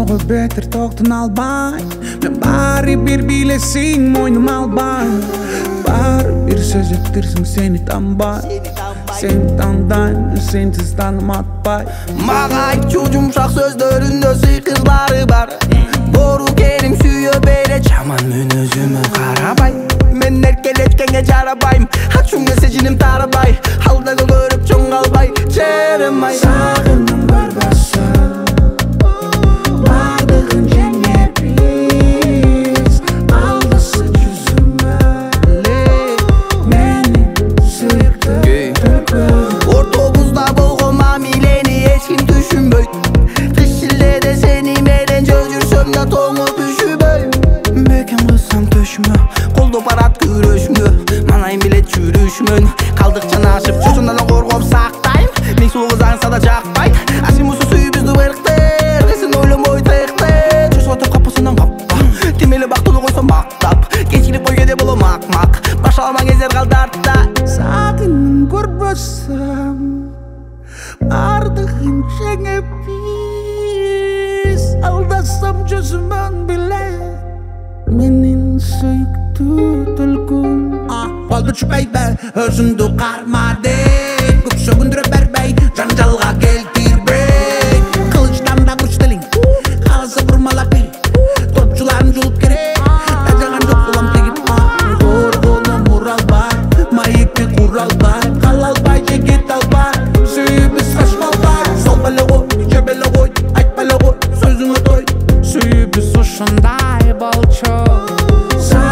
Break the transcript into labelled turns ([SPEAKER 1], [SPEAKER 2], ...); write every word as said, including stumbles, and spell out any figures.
[SPEAKER 1] Ого бетер тоқтын албай, мен бары бир билесиң мойным албай. Бары бир сөз еттірсің сені танбай, сені тандайм, сенсіз таным атпай.
[SPEAKER 2] Мага айтчу жумшак сөздөрүндө сыйкыздары бар. Бору керим сүйө бере жаман мүнөзүмө карабай. Мен эркелеткенге жарабайм, ачуңга сезиним тарабай. Алдагы көрүп чоң калбай, жеримай.
[SPEAKER 1] Сагындым көрбөсө бардыгын жеңе биз, алдысы жүзүмө менин сүйүктүү түркүм.
[SPEAKER 2] Ортобузда болгон мамилени эч ким түшүнбөйт. Кыш шилдеде сени менен жол жүрсөм да тоңуп үшүбөйм. Мекен кылсам төшүмө, колдоп барат күрөшүмдө. Манайым билет жүрүшмөн, калдык жанашып жусундан коргоп сактайм. Мен сулуу аңса да жакпайт, асимусу сүйүбүздү эрктер. Кесин ойлонбой тектер, жусуп отуп капысынан каппа. Тимели бактылуу койсом мактап, кечирип койгенде болом акмак. Башаламан кездер калды артта.
[SPEAKER 1] Сагындым көрбөсөм бардыгын жеңе биз, алдасам жүзүмөн биле менин сүйүктүү түлкүм. Болду чүпөйбө, өзүңдү карма dey, көп сөгүндүрө бербей, жанжалга келтирбей. Кылычтан да күч тилиң, калса бурмалап бир, топчуларын жулуп керек. Тажаган жок улам тегип, корголум уралбай, маекти куралбай, кала албай же кете албай, сүйүүбүз сачмалбай. Сол беле кой, же беле кой, айтпа эле кой, сөзүңө той, сүйүүбүз ушундай болчу.